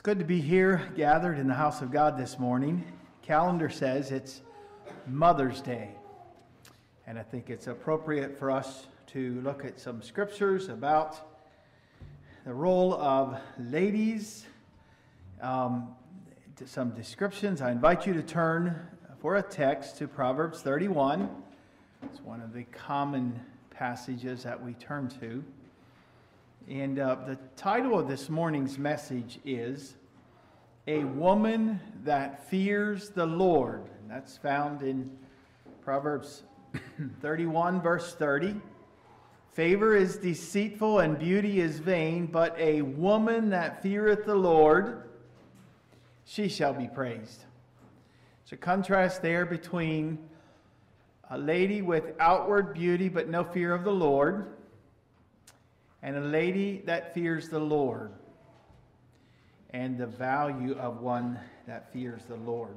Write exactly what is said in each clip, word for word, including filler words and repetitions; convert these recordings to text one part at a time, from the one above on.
It's good to be here, gathered in the house of God this morning. Calendar says it's Mother's Day. And I think it's appropriate for us to look at some scriptures about the role of ladies, um, some descriptions. I invite you to turn for a text to Proverbs thirty-one. It's one of the common passages that we turn to. And uh, the title of this morning's message is A Woman That Fears the Lord. And that's found in Proverbs thirty-one, verse thirty. Favor is deceitful and beauty is vain, but a woman that feareth the Lord, she shall be praised. There's a contrast there between a lady with outward beauty but no fear of the Lord, and a lady that fears the Lord, and the value of one that fears the Lord.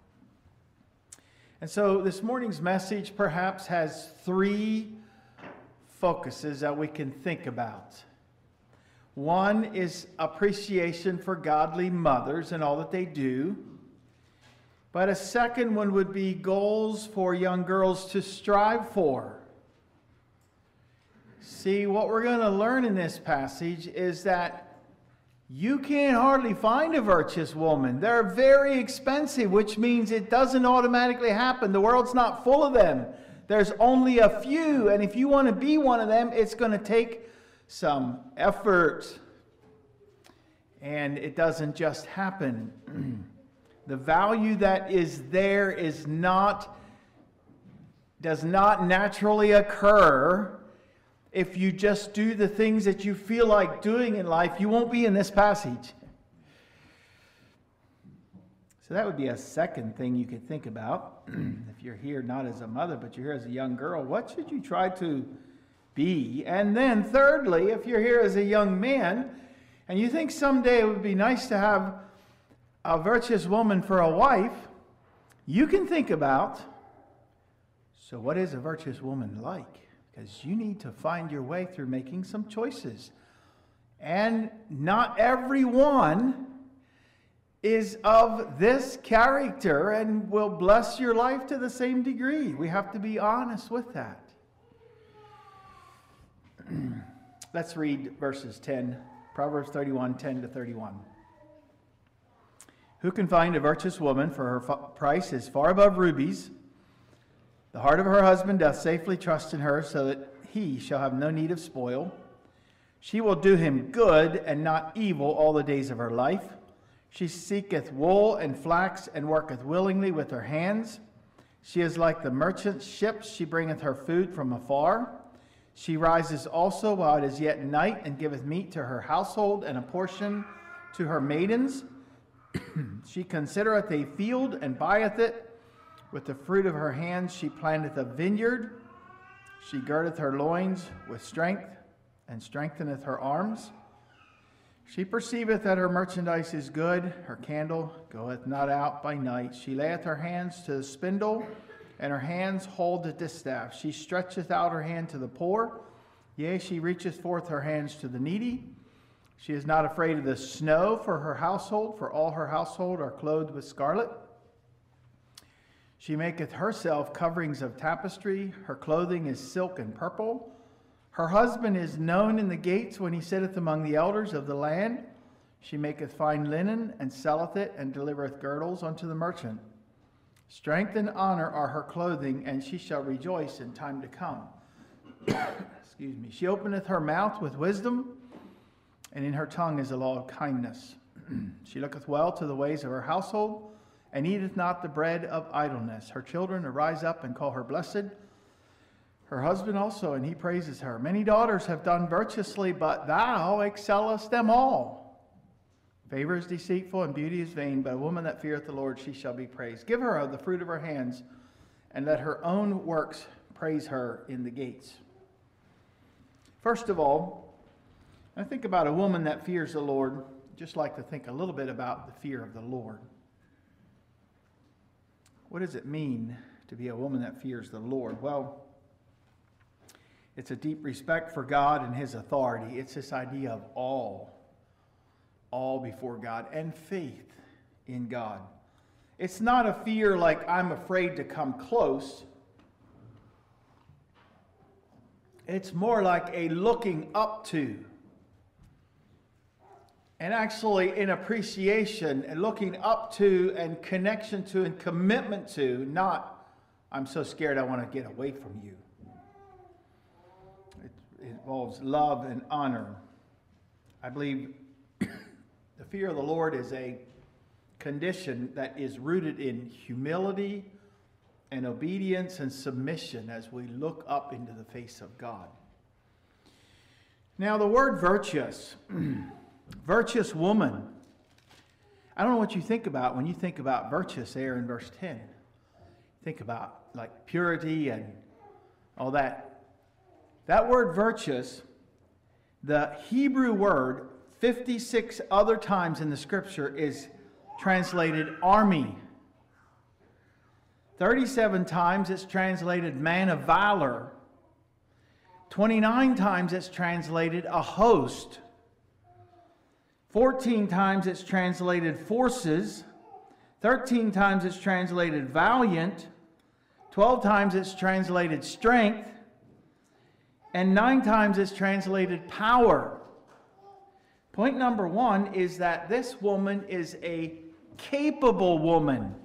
And so this morning's message perhaps has three focuses that we can think about. One is appreciation for godly mothers and all that they do. But a second one would be goals for young girls to strive for. See, what we're going to learn in this passage is that you can't hardly find a virtuous woman. They're very expensive, which means it doesn't automatically happen. The world's not full of them. There's only a few, and if you want to be one of them, it's going to take some effort. And it doesn't just happen. The value that is there is not, does not naturally occur. If you just do the things that you feel like doing in life, you won't be in this passage. So that would be a second thing you could think about. If you're here not as a mother, but you're here as a young girl, what should you try to be? And then thirdly, if you're here as a young man, and you think someday it would be nice to have a virtuous woman for a wife, you can think about, so what is a virtuous woman like? Because you need to find your way through making some choices. And not everyone is of this character and will bless your life to the same degree. We have to be honest with that. Let's read verses ten, Proverbs thirty-one, ten to thirty-one. Who can find a virtuous woman? For her price is far above rubies. The heart of her husband doth safely trust in her, so that he shall have no need of spoil. She will do him good and not evil all the days of her life. She seeketh wool and flax, and worketh willingly with her hands. She is like the merchant ships, she bringeth her food from afar. She rises also while it is yet night, and giveth meat to her household, and a portion to her maidens. She considereth a field, and buyeth it. With the fruit of her hands she planteth a vineyard. She girdeth her loins with strength, and strengtheneth her arms. She perceiveth that her merchandise is good, her candle goeth not out by night. She layeth her hands to the spindle, and her hands hold the distaff. She stretcheth out her hand to the poor, yea, she reacheth forth her hands to the needy. She is not afraid of the snow for her household, for all her household are clothed with scarlet. She maketh herself coverings of tapestry, her clothing is silk and purple. Her husband is known in the gates when he sitteth among the elders of the land. She maketh fine linen, and selleth it, and delivereth girdles unto the merchant. Strength and honor are her clothing, and she shall rejoice in time to come. Excuse me. She openeth her mouth with wisdom, and in her tongue is a law of kindness. She looketh well to the ways of her household, and eateth not the bread of idleness. Her children arise up and call her blessed. Her husband also, and he praises her. Many daughters have done virtuously, but thou excellest them all. Favor is deceitful, and beauty is vain, but a woman that feareth the Lord, she shall be praised. Give her of the fruit of her hands, and let her own works praise her in the gates. First of all, I think about a woman that fears the Lord. I'd just like to think a little bit about the fear of the Lord. What does it mean to be a woman that fears the Lord? Well, it's a deep respect for God and his authority. It's this idea of awe. all before God and faith in God. It's not a fear like I'm afraid to come close. It's more like a looking up to. And actually an appreciation and looking up to and connection to and commitment to, not I'm so scared I want to get away from you. It, it involves love and honor. I believe the fear of the Lord is a condition that is rooted in humility and obedience and submission as we look up into the face of God. Now the word virtuous, virtuous woman. I don't know what you think about when you think about virtuous there in verse ten. Think about like purity and all that. That word virtuous, the Hebrew word fifty-six other times in the scripture is translated army. thirty-seven times it's translated man of valor. twenty-nine times it's translated a host. fourteen times it's translated forces. thirteen times it's translated valiant. twelve times it's translated strength. And nine times it's translated power. Point number one is that this woman is a capable woman.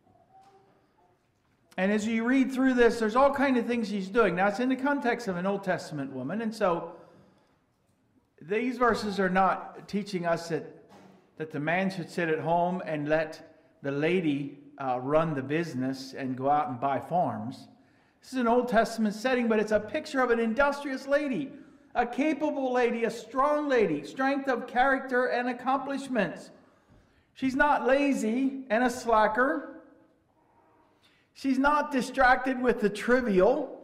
And as you read through this, there's all kinds of things she's doing. Now, it's in the context of an Old Testament woman, and so these verses are not teaching us that, that the man should sit at home and let the lady uh, run the business and go out and buy farms. This is an Old Testament setting, but it's a picture of an industrious lady, a capable lady, a strong lady, strength of character and accomplishments. She's not lazy and a slacker. She's not distracted with the trivial.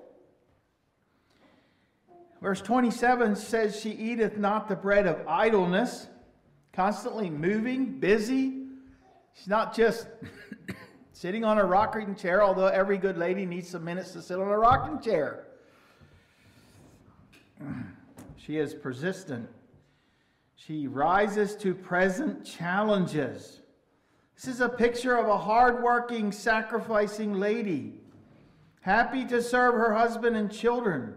Verse twenty-seven says, she eateth not the bread of idleness, constantly moving, busy. She's not just sitting on a rocking chair, although every good lady needs some minutes to sit on a rocking chair. She is persistent. She rises to present challenges. This is a picture of a hardworking, sacrificing lady, happy to serve her husband and children.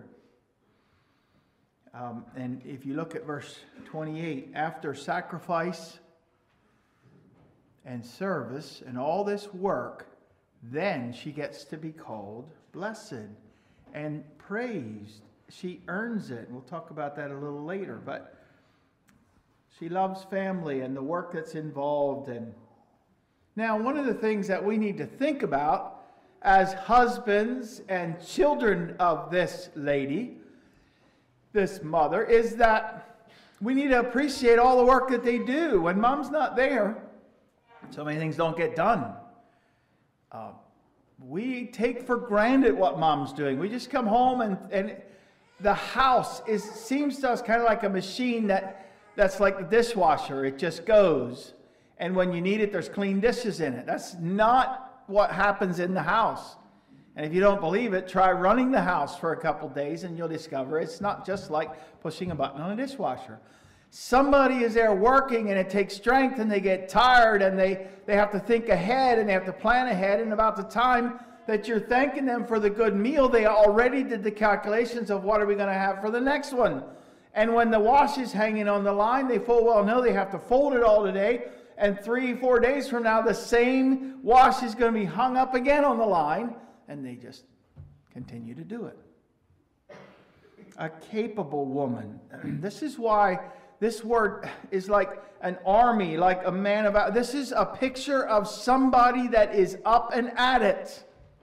Um, and if you look at verse twenty-eight, after sacrifice and service and all this work, then she gets to be called blessed and praised. She earns it. We'll talk about that a little later, but she loves family and the work that's involved. And now, one of the things that we need to think about as husbands and children of this lady, this mother, is that we need to appreciate all the work that they do. When mom's not there, so many things don't get done. Uh, we take for granted what mom's doing. We just come home and, and the house is seems to us kind of like a machine that, that's like the dishwasher. It just goes. And when you need it, there's clean dishes in it. That's not what happens in the house. And if you don't believe it, try running the house for a couple days and you'll discover it's not just like pushing a button on a dishwasher. Somebody is there working and it takes strength and they get tired and they, they have to think ahead and they have to plan ahead. And about the time that you're thanking them for the good meal, they already did the calculations of what are we going to have for the next one. And when the wash is hanging on the line, they full well know they have to fold it all today. And three, four days from now, the same wash is going to be hung up again on the line. And they just continue to do it. A capable woman. This is why this word is like an army, like a man of... This is a picture of somebody that is up and at it.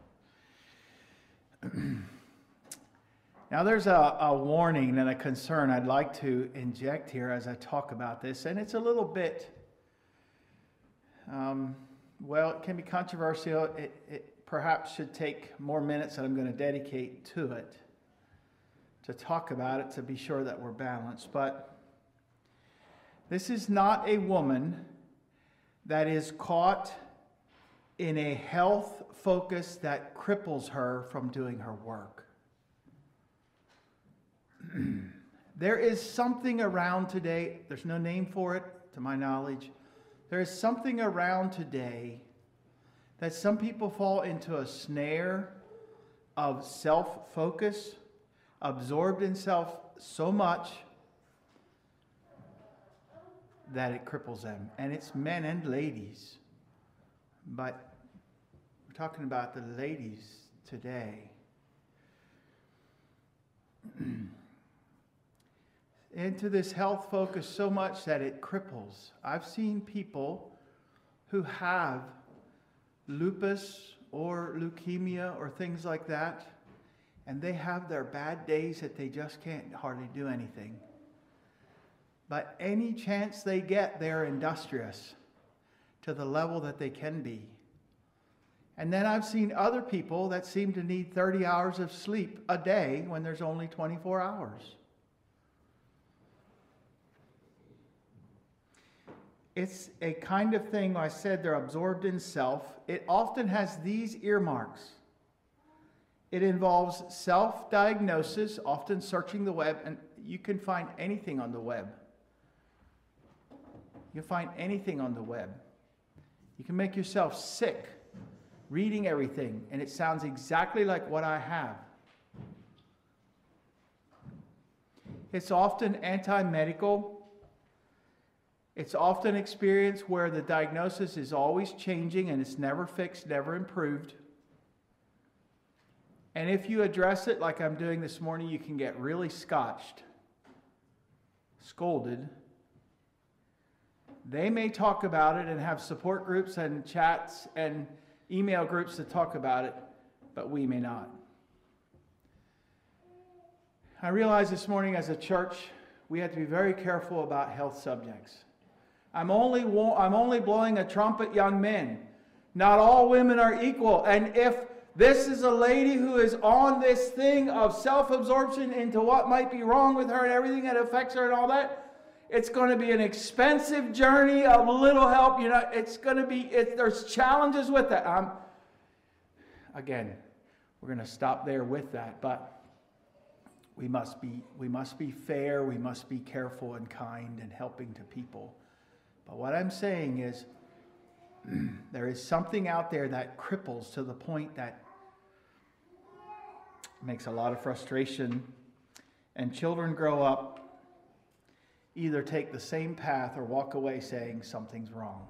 Now there's a, a warning and a concern I'd like to inject here as I talk about this. And it's a little bit... Um, well, it can be controversial. It, it perhaps should take more minutes that I'm going to dedicate to it, to talk about it, to be sure that we're balanced. But this is not a woman that is caught in a health focus that cripples her from doing her work. There is something around today, there's no name for it, to my knowledge. There is something around today that some people fall into a snare of self-focus, absorbed in self so much that it cripples them. And it's men and ladies. But we're talking about the ladies today. Into this health focus so much that it cripples. I've seen people who have lupus or leukemia or things like that, and they have their bad days that they just can't hardly do anything. But any chance they get, they're industrious to the level that they can be. And then I've seen other people that seem to need thirty hours of sleep a day when there's only twenty-four hours. It's a kind of thing, I said, they're absorbed in self. It often has these earmarks. It involves self-diagnosis, often searching the web, and you can find anything on the web. You can find anything on the web. You can make yourself sick reading everything, and it sounds exactly like what I have. It's often anti-medical. It's often experienced where the diagnosis is always changing and it's never fixed, never improved. And if you address it like I'm doing this morning, you can get really scotched, scolded. They may talk about it and have support groups and chats and email groups to talk about it, but we may not. I realize this morning as a church, we have to be very careful about health subjects. I'm only, I'm only blowing a trumpet, young men. Not all women are equal. And if this is a lady who is on this thing of self-absorption into what might be wrong with her and everything that affects her and all that, it's going to be an expensive journey of little help. You know, it's going to be, it, there's challenges with that. Um, again, we're going to stop there with that. But we must be, we must be fair. We must be careful and kind and helping to people. But what I'm saying is, there is something out there that cripples to the point that makes a lot of frustration. And children grow up, either take the same path or walk away saying something's wrong.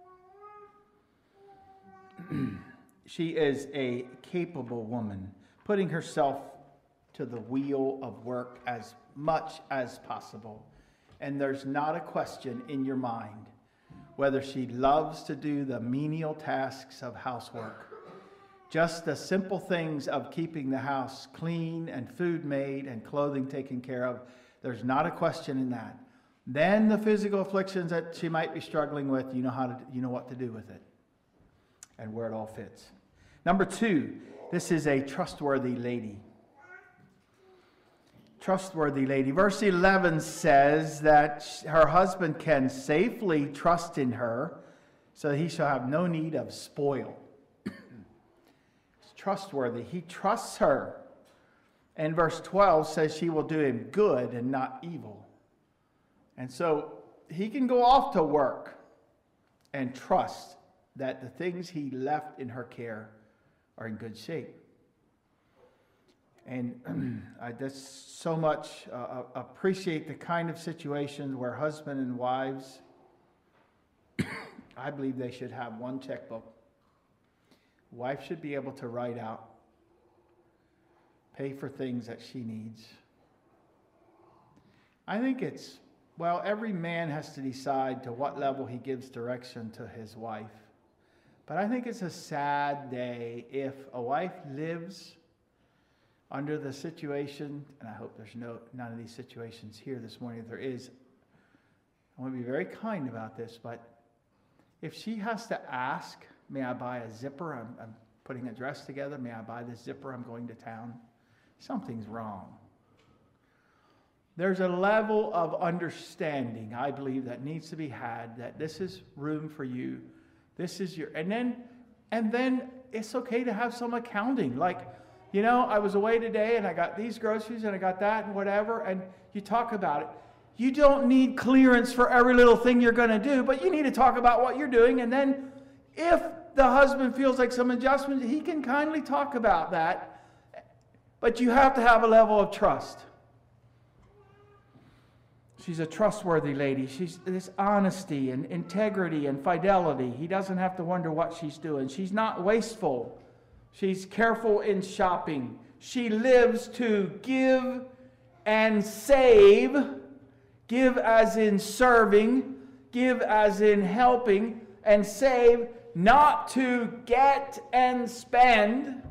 She is a capable woman, putting herself to the wheel of work as much as possible. And there's not a question in your mind whether she loves to do the menial tasks of housework. Just the simple things of keeping the house clean and food made and clothing taken care of. There's not a question in that. Then the physical afflictions that she might be struggling with, you know how to, you know what to do with it and where it all fits. Number two, this is a trustworthy lady. Trustworthy lady. Verse eleven says that her husband can safely trust in her, so that he shall have no need of spoil. It's trustworthy. He trusts her. And verse twelve says she will do him good and not evil. And so he can go off to work and trust that the things he left in her care are in good shape. And I just so much uh, appreciate the kind of situations where husband and wives, I believe they should have one checkbook. Wife should be able to write out, pay for things that she needs. I think it's, well, every man has to decide to what level he gives direction to his wife. But I think it's a sad day if a wife lives under the situation, and I hope there's no none of these situations here this morning. If there is, I want to be very kind about this, but if she has to ask, may I buy a zipper? I'm, I'm putting a dress together. May I buy this zipper? I'm going to town. Something's wrong. There's a level of understanding, I believe, that needs to be had, that this is room for you. This is your, and then, and then it's okay to have some accounting. Like, you know, I was away today and I got these groceries and I got that and whatever, and you talk about it. You don't need clearance for every little thing you're going to do, but you need to talk about what you're doing. And then if the husband feels like some adjustment, he can kindly talk about that. But you have to have a level of trust. She's a trustworthy lady. She's this honesty and integrity and fidelity. He doesn't have to wonder what she's doing. She's not wasteful. She's careful in shopping. She lives to give and save. Give as in serving. Give as in helping. And save, not to get and spend.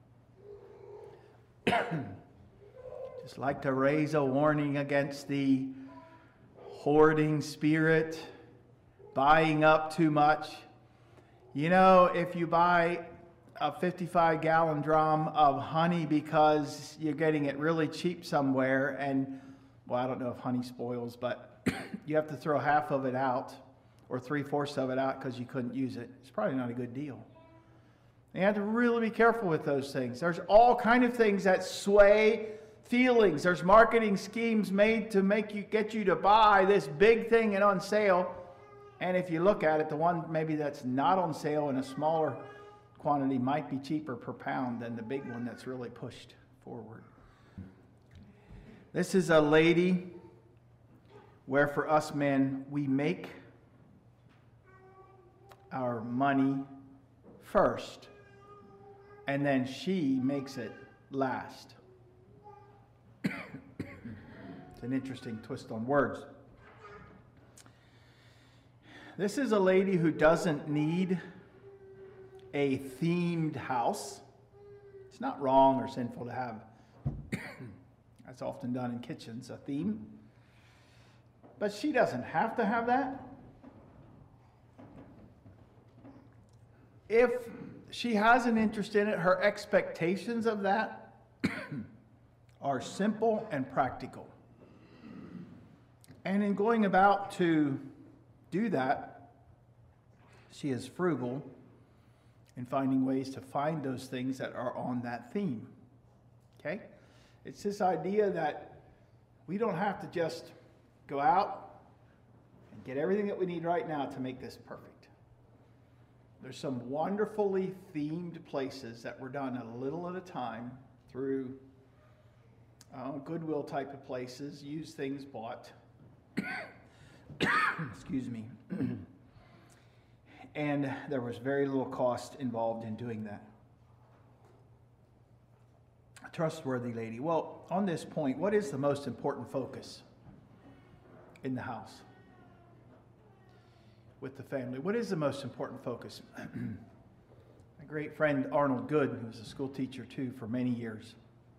Just like to raise a warning against the hoarding spirit, buying up too much. You know, if you buy a fifty-five gallon drum of honey because you're getting it really cheap somewhere, and, well, I don't know if honey spoils, but you have to throw half of it out or three-fourths of it out because you couldn't use it, it's probably not a good deal. And you have to really be careful with those things. There's all kind of things that sway feelings. There's marketing schemes made to make you get you to buy this big thing and on sale. And if you look at it, the one maybe that's not on sale in a smaller quantity might be cheaper per pound than the big one that's really pushed forward. This is a lady where for us men, we make our money first, and then she makes it last. It's an interesting twist on words. This is a lady who doesn't need a themed house. It's not wrong or sinful to have, that's often done in kitchens, a theme. But she doesn't have to have that. If she has an interest in it, her expectations of that are simple and practical. And in going about to do that, she is frugal in finding ways to find those things that are on that theme. Okay? It's this idea that we don't have to just go out and get everything that we need right now to make this perfect. There's some wonderfully themed places that were done a little at a time through uh, Goodwill type of places, used things bought. Excuse me. And there was very little cost involved in doing that. A trustworthy lady. Well, on this point, what is the most important focus in the house with the family? What is the most important focus? My great friend Arnold Good, who was a school teacher too for many years,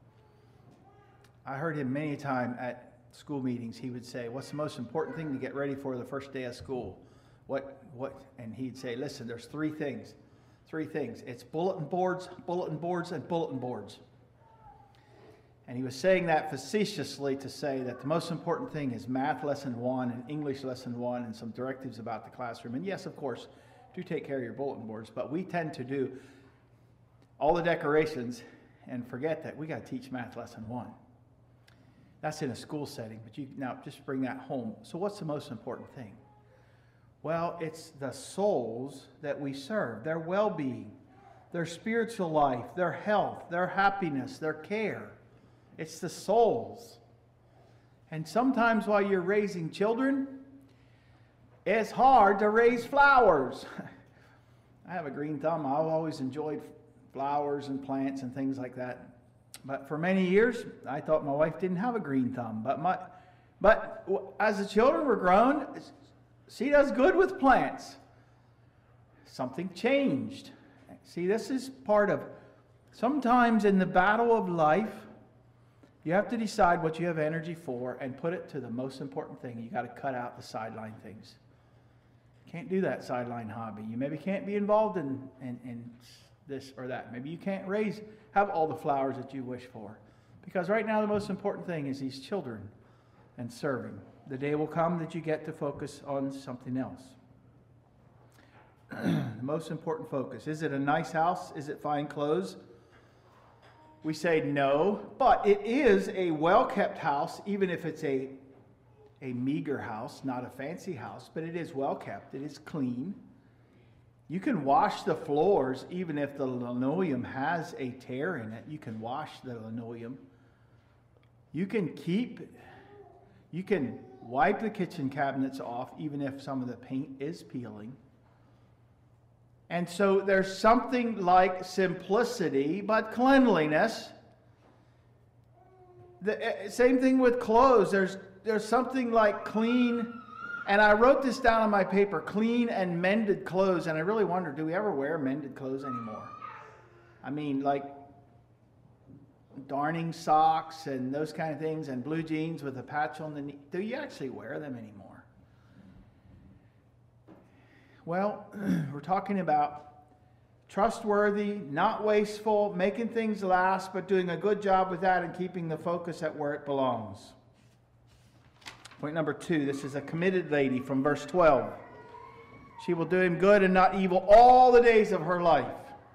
I heard him many a time at school meetings. He would say, what's the most important thing to get ready for the first day of school? What, what, and he'd say, listen, there's three things, three things. It's bulletin boards, bulletin boards, and bulletin boards. And he was saying that facetiously to say that the most important thing is math lesson one and English lesson one and some directives about the classroom. And yes, of course, do take care of your bulletin boards, but we tend to do all the decorations and forget that we got to teach math lesson one. That's in a school setting, but you now just bring that home. So what's the most important thing? Well, it's the souls that we serve, their well-being, their spiritual life, their health, their happiness, their care. It's the souls. And sometimes while you're raising children, it's hard to raise flowers. I have a green thumb. I've always enjoyed flowers and plants and things like that. But for many years, I thought my wife didn't have a green thumb. But my, but as the children were grown, she does good with plants. Something changed. See, this is part of, sometimes in the battle of life, you have to decide what you have energy for and put it to the most important thing. You got to cut out the sideline things. You can't do that sideline hobby. You maybe can't be involved in, in, in this or that. Maybe you can't raise, have all the flowers that you wish for. Because right now the most important thing is these children and serving. The day will come that you get to focus on something else. The most important focus. Is it a nice house? Is it fine clothes? We say no, but it is a well-kept house, even if it's a, a meager house, not a fancy house, but it is well kept. It is clean. You can wash the floors even if the linoleum has a tear in it. You can wash the linoleum. You can keep, you can wipe the kitchen cabinets off even if some of the paint is peeling. And so there's something like simplicity, but cleanliness. The same thing with clothes. There's there's something like clean, and I wrote this down on my paper, clean and mended clothes, and I really wonder, do we ever wear mended clothes anymore? I mean, like darning socks and those kind of things, and blue jeans with a patch on the knee. Do you actually wear them anymore? Well, we're talking about trustworthy, not wasteful, making things last, but doing a good job with that and keeping the focus at where it belongs. Point number two, this is a committed lady from verse twelve. She will do him good and not evil all the days of her life.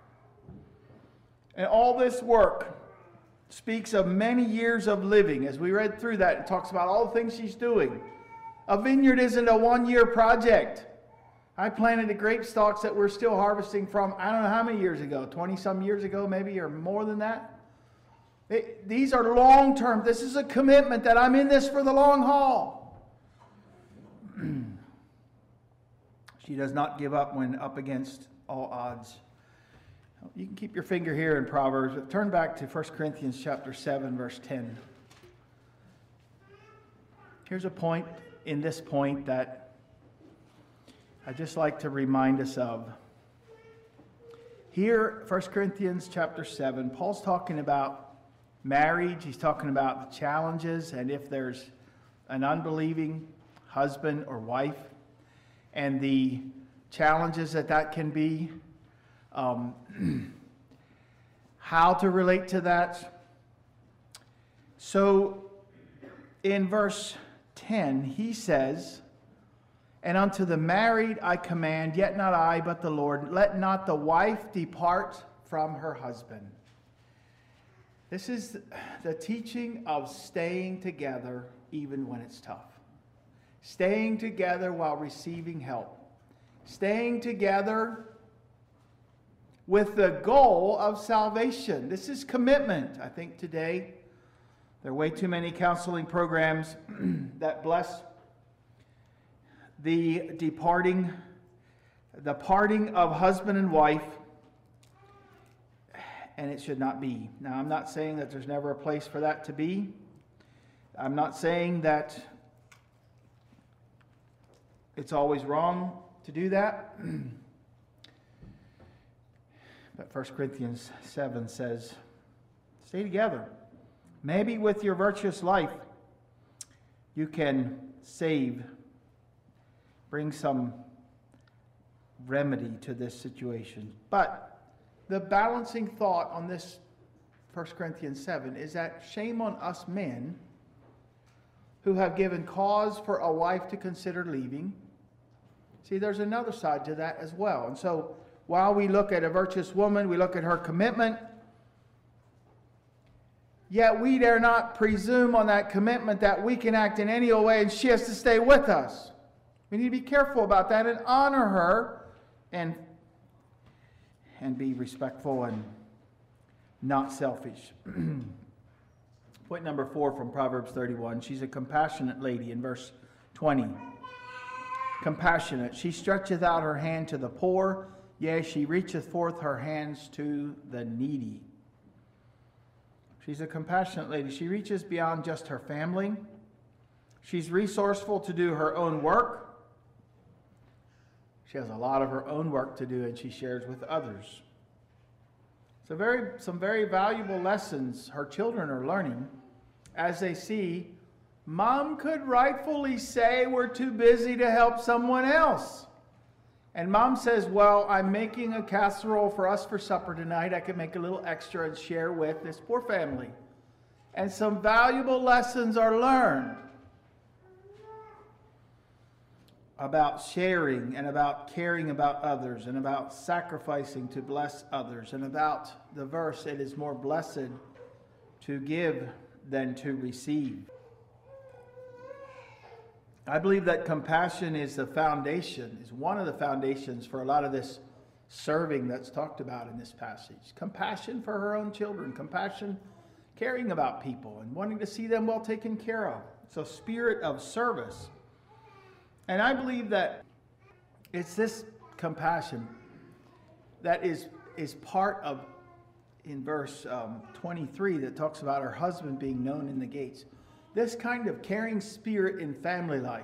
And all this work speaks of many years of living. As we read through that, it talks about all the things she's doing. A vineyard isn't a one-year project. I planted the grape stalks that we're still harvesting from, I don't know how many years ago, twenty-some years ago maybe, or more than that. It, these are long-term. This is a commitment that I'm in this for the long haul. She does not give up when up against all odds. You can keep your finger here in Proverbs, but turn back to First Corinthians chapter seven, verse ten. Here's a point in this point that I'd just like to remind us of. Here, First Corinthians chapter seven, Paul's talking about marriage. He's talking about the challenges, and if there's an unbelieving husband or wife, and the challenges that that can be, um, how to relate to that. So, in verse ten, he says, "And unto the married I command, yet not I, but the Lord, let not the wife depart from her husband." This is the teaching of staying together even when it's tough. Staying together while receiving help. Staying together with the goal of salvation. This is commitment. I think today there are way too many counseling programs that bless the departing, the parting of husband and wife, and it should not be. Now, I'm not saying that there's never a place for that to be. I'm not saying that it's always wrong to do that. But First Corinthians seven says, stay together. Maybe with your virtuous life, you can save, bring some remedy to this situation. But the balancing thought on this First Corinthians seven is that shame on us men who have given cause for a wife to consider leaving. See, there's another side to that as well. And so while we look at a virtuous woman, we look at her commitment, yet we dare not presume on that commitment that we can act in any way and she has to stay with us. We need to be careful about that and honor her and, and be respectful and not selfish. Point number four from Proverbs thirty-one. She's a compassionate lady in verse twenty. Compassionate. She stretcheth out her hand to the poor, yea, she reacheth forth her hands to the needy. She's a compassionate lady. She reaches beyond just her family. She's resourceful to do her own work. She has a lot of her own work to do, and she shares with others. So very, some very valuable lessons her children are learning as they see Mom could rightfully say we're too busy to help someone else. And Mom says, well, I'm making a casserole for us for supper tonight. I could make a little extra and share with this poor family. And some valuable lessons are learned about sharing and about caring about others and about sacrificing to bless others and about the verse, it is more blessed to give than to receive. I believe that compassion is the foundation, is one of the foundations for a lot of this serving that's talked about in this passage. Compassion for her own children, compassion, caring about people and wanting to see them well taken care of. It's a spirit of service. And I believe that it's this compassion that is, is part of, in verse um, twenty-three, that talks about her husband being known in the gates. This kind of caring spirit in family life,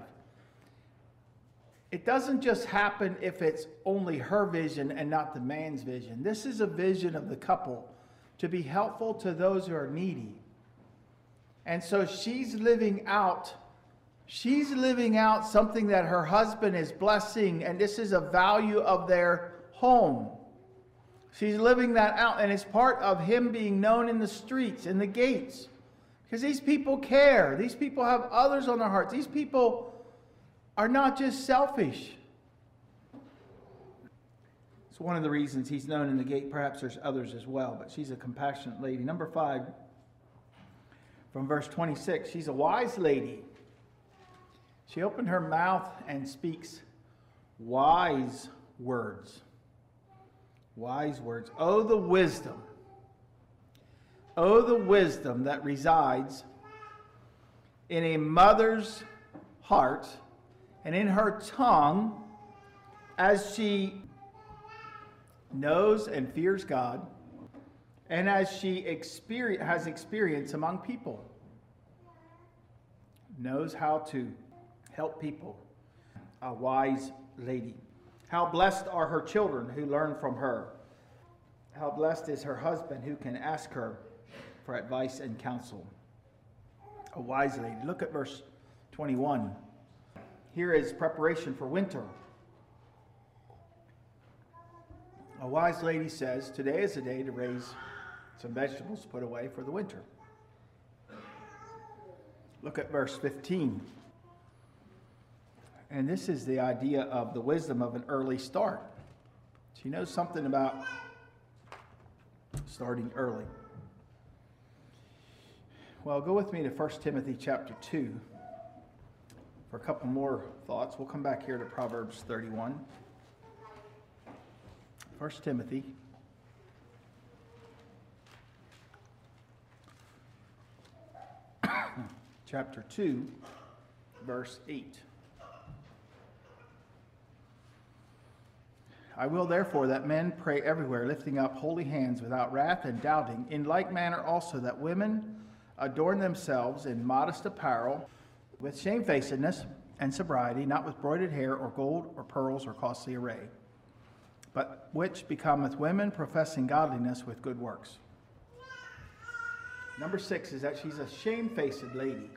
it doesn't just happen if it's only her vision and not the man's vision. This is a vision of the couple to be helpful to those who are needy. And so she's living out, she's living out something that her husband is blessing, and this is a value of their home. She's living that out, and it's part of him being known in the streets, in the gates. Because these people care. These people have others on their hearts. These people are not just selfish. It's one of the reasons he's known in the gate. Perhaps there's others as well, but she's a compassionate lady. Number five, from verse twenty-six, she's a wise lady. She opened her mouth and speaks wise words. Wise words. Oh, the wisdom. Oh, the wisdom that resides in a mother's heart and in her tongue as she knows and fears God and as she experience, has experience among people. Knows how to help people. A wise lady. How blessed are her children who learn from her. How blessed is her husband who can ask her for advice and counsel. A wise lady. Look at verse twenty-one. Here is preparation for winter. A wise lady says, today is the day to raise some vegetables to put away for the winter. Look at verse fifteen. And this is the idea of the wisdom of an early start. She knows something about starting early. Well, go with me to First Timothy chapter two for a couple more thoughts. We'll come back here to Proverbs thirty-one. First Timothy. Chapter two, verse eight. I will therefore that men pray everywhere, lifting up holy hands without wrath and doubting. In like manner also that women adorn themselves in modest apparel, with shamefacedness and sobriety, not with broidered hair or gold or pearls or costly array, but which becometh women professing godliness with good works. Number six is that she's a shamefaced lady.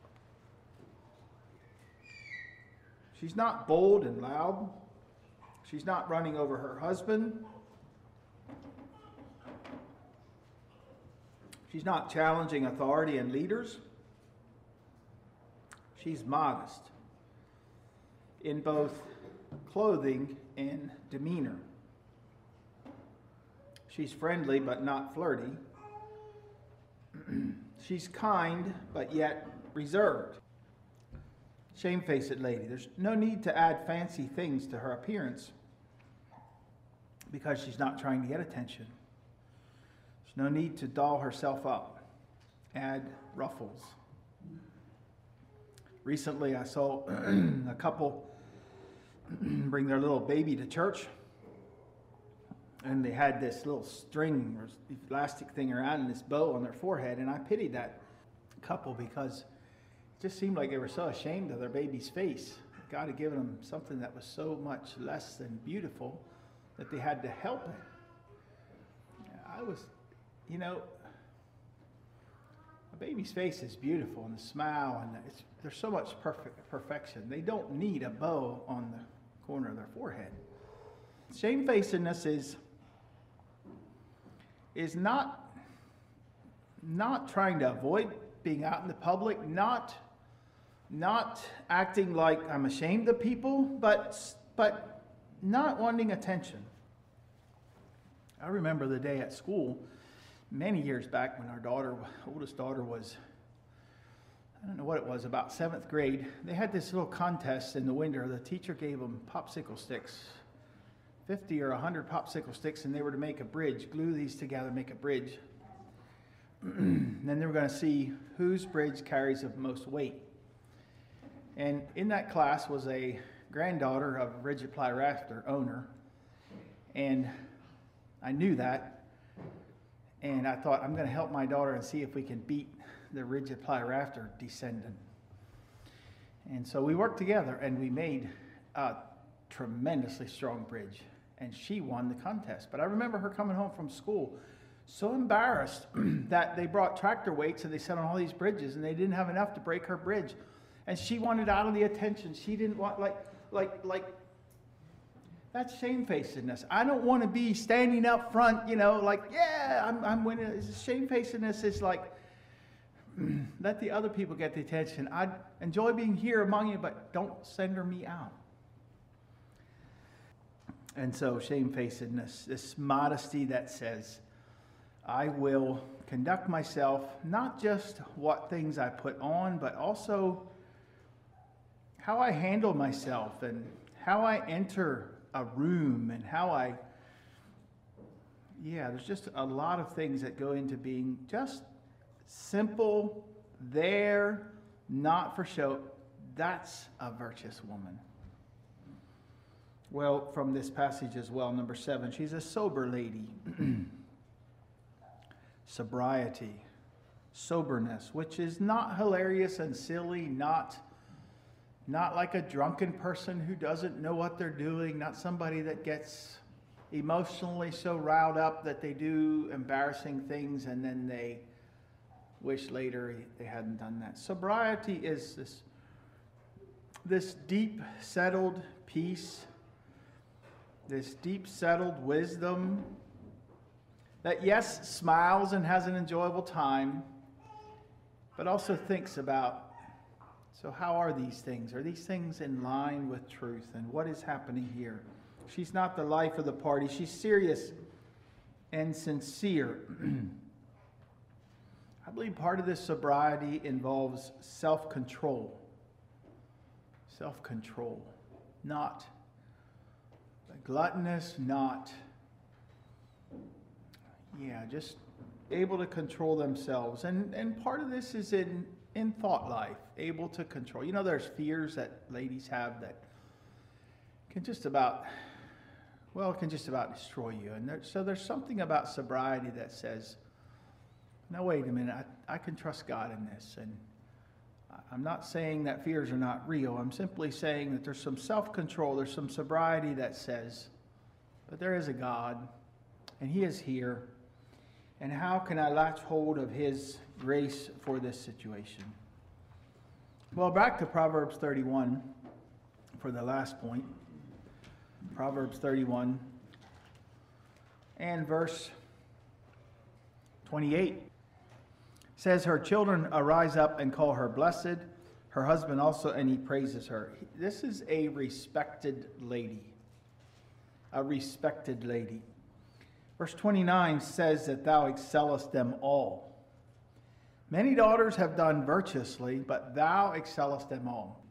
She's not bold and loud. She's not running over her husband. She's not challenging authority and leaders. She's modest in both clothing and demeanor. She's friendly but not flirty. She's kind but yet reserved. Shamefaced lady. There's no need to add fancy things to her appearance because she's not trying to get attention. There's no need to doll herself up, add ruffles. Recently I saw a couple bring their little baby to church, and they had this little string or elastic thing around and this bow on their forehead, and I pitied that couple because it just seemed like they were so ashamed of their baby's face. God had given them something that was so much less than beautiful that they had to help it. I was, you know, a baby's face is beautiful, and the smile, and it's, there's so much perfect perfection. They don't need a bow on the corner of their forehead. Shamefacedness is is not not trying to avoid being out in the public, not not acting like I'm ashamed of people, but but not wanting attention. I remember the day at school many years back when our daughter, oldest daughter, was I don't know what it was, about seventh grade. They had this little contest in the winter. The teacher gave them popsicle sticks, fifty or one hundred popsicle sticks, and they were to make a bridge, glue these together, make a bridge. Then they were going to see whose bridge carries the most weight. And in that class was a granddaughter of a rigid ply rafter owner. And I knew that. And I thought, I'm going to help my daughter and see if we can beat the rigid ply rafter descendant. And so we worked together and we made a tremendously strong bridge. And she won the contest. But I remember her coming home from school so embarrassed that they brought tractor weights and they set on all these bridges and they didn't have enough to break her bridge. And she wanted out of the attention. She didn't want, like, like, like, that's shamefacedness. I don't want to be standing up front, you know, like, yeah, I'm, I'm winning. Shamefacedness is like, let the other people get the attention. I enjoy being here among you, but don't center me out. And so shamefacedness, this modesty that says, I will conduct myself, not just what things I put on, but also how I handle myself and how I enter a room and how I, yeah, there's just a lot of things that go into being just simple, there, not for show. That's a virtuous woman. Well, from this passage as well, number seven, she's a sober lady. Sobriety, soberness, which is not hilarious and silly, not, not like a drunken person who doesn't know what they're doing, not somebody that gets emotionally so riled up that they do embarrassing things and then they wish later they hadn't done that. Sobriety is this, this deep settled peace, this deep settled wisdom that, yes, smiles and has an enjoyable time, but also thinks about, so how are these things? Are these things in line with truth? And what is happening here? She's not the life of the party. She's serious and sincere. I believe part of this sobriety involves self-control. Self-control. Not gluttonous, not... Yeah, just able to control themselves. And and part of this is in, in thought life, able to control. You know, there's fears that ladies have that can just about, well, it can just about destroy you. And there, so there's something about sobriety that says, no, wait a minute, I, I can trust God in this. And I'm not saying that fears are not real. I'm simply saying that there's some self-control, there's some sobriety that says, but there is a God, and He is here. And how can I latch hold of His grace for this situation? Well, back to Proverbs thirty-one for the last point. Proverbs thirty-one and verse twenty-eight says, her children arise up and call her blessed, her husband also, and he praises her. This is a respected lady. A respected lady. Verse twenty-nine says that thou excellest them all. Many daughters have done virtuously, but thou excellest them all.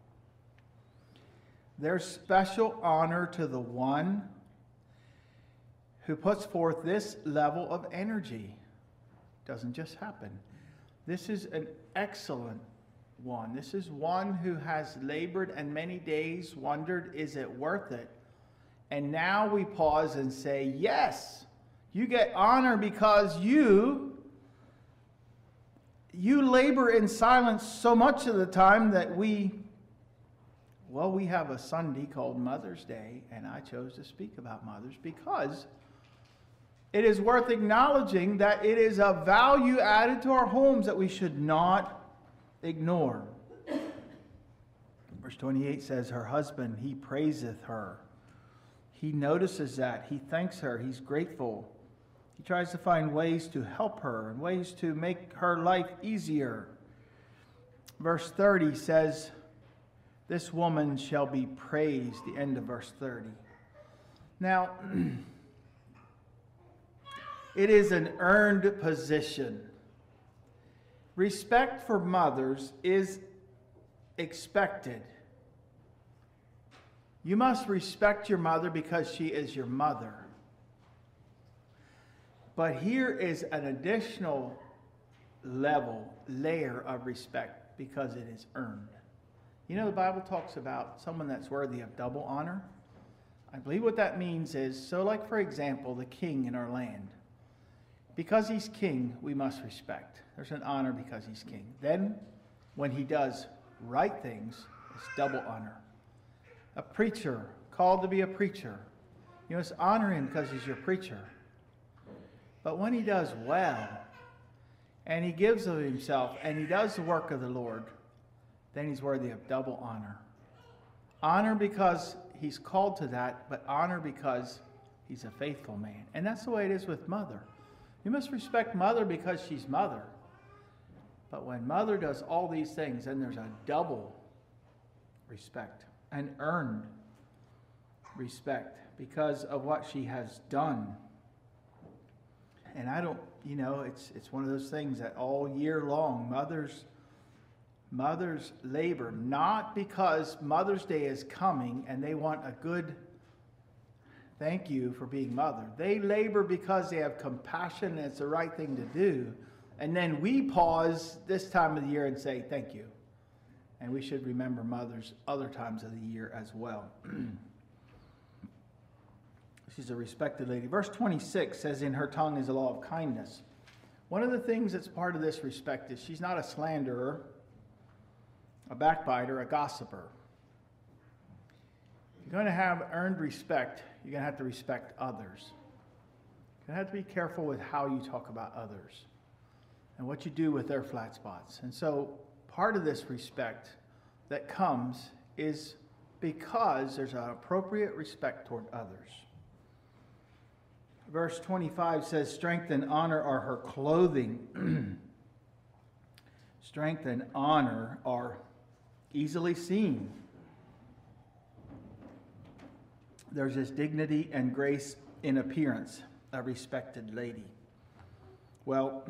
There's special honor to the one who puts forth this level of energy. Doesn't just happen. This is an excellent one. This is one who has labored and many days wondered, is it worth it? And now we pause and say, yes, you get honor because you, you labor in silence so much of the time that we, well, we have a Sunday called Mother's Day, and I chose to speak about mothers because it is worth acknowledging that it is a value added to our homes that we should not ignore. Verse twenty-eight says, her husband, he praiseth her. He notices that. He thanks her. He's grateful. He tries to find ways to help her and ways to make her life easier. Verse thirty says, this woman shall be praised, the end of verse thirty. Now, it is an earned position Respect for mothers is expected. You must respect your mother because she is your mother. But here is an additional level, layer of respect because it is earned. You know, the Bible talks about someone that's worthy of double honor. I believe what that means is, so like for example, the king in our land. Because he's king, we must respect. There's an honor because he's king. Then, when he does right things, it's double honor. A preacher, called to be a preacher, you must honor him because he's your preacher. But when he does well, and he gives of himself, and he does the work of the Lord, then he's worthy of double honor. Honor because he's called to that, but honor because he's a faithful man. And that's the way it is with mother. You must respect mother because she's mother. But when mother does all these things, then there's a double respect, an earned respect because of what she has done. And I don't, you know, it's it's one of those things that all year long, mothers, mothers labor, not because Mother's Day is coming and they want a good thank you for being mother. They labor because they have compassion and it's the right thing to do. And then we pause this time of the year and say thank you. And we should remember mothers other times of the year as well. She's a respected lady. Verse twenty-six says, in her tongue is a law of kindness. One of the things that's part of this respect is she's not a slanderer, a backbiter, a gossiper. If you're going to have earned respect, you're going to have to respect others. You're going to have to be careful with how you talk about others and what you do with their flat spots. And so part of this respect that comes is because there's an appropriate respect toward others. Verse twenty-five says, strength and honor are her clothing. Strength and honor are easily seen. There's this dignity and grace in appearance, a respected lady. Well,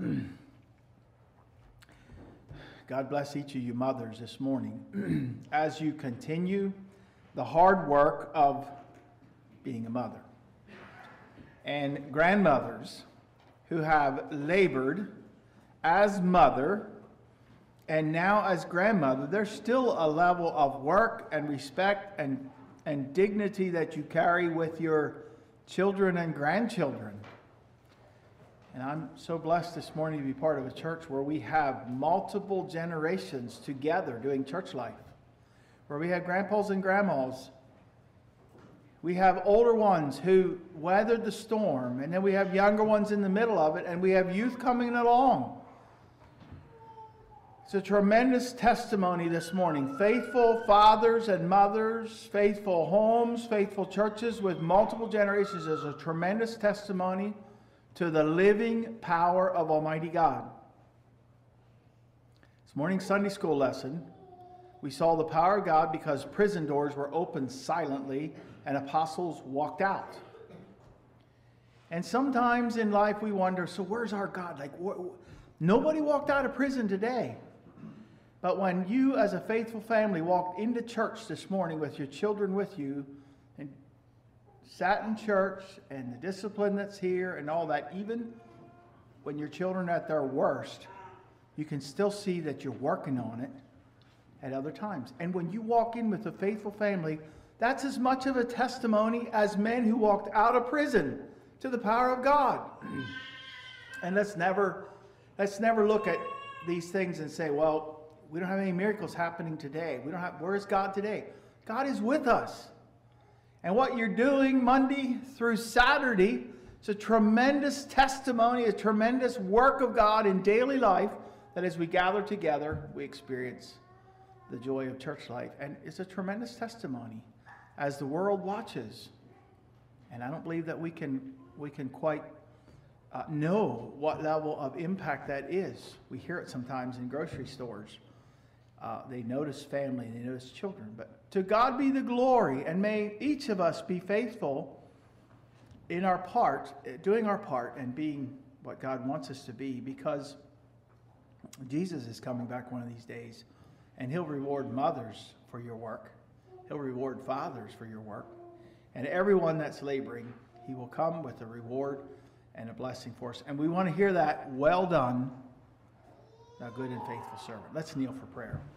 God bless each of you mothers this morning as you continue the hard work of being a mother. And grandmothers who have labored as mother and now as grandmother, there's still a level of work and respect and, and dignity that you carry with your children and grandchildren. And I'm so blessed this morning to be part of a church where we have multiple generations together doing church life, where we have grandpas and grandmas. We have older ones who weathered the storm, and then we have younger ones in the middle of it, and we have youth coming along. It's a tremendous testimony this morning. Faithful fathers and mothers, faithful homes, faithful churches with multiple generations is a tremendous testimony to the living power of Almighty God. This morning's Sunday school lesson, we saw the power of God because prison doors were opened silently and apostles walked out. And sometimes in life we wonder, so where's our God? Like, wh- nobody walked out of prison today. But when you as a faithful family walked into church this morning with your children with you and sat in church and the discipline that's here and all that, even when your children are at their worst, you can still see that you're working on it at other times. And when you walk in with a faithful family, that's as much of a testimony as men who walked out of prison to the power of God. And let's never, let's never look at these things and say, well, we don't have any miracles happening today. We don't have, where is God today? God is with us. And what you're doing Monday through Saturday is a tremendous testimony, a tremendous work of God in daily life that as we gather together, we experience the joy of church life. And it's a tremendous testimony as the world watches. And I don't believe that we can, we can quite uh, know what level of impact that is. We hear it sometimes in grocery stores. Uh, they notice family, they notice children. But to God be the glory, and may each of us be faithful in our part, doing our part, and being what God wants us to be, because Jesus is coming back one of these days, and he'll reward mothers for your work. He'll reward fathers for your work. And everyone that's laboring, he will come with a reward and a blessing for us. And we want to hear that, well done, thou good and faithful servant. Let's kneel for prayer.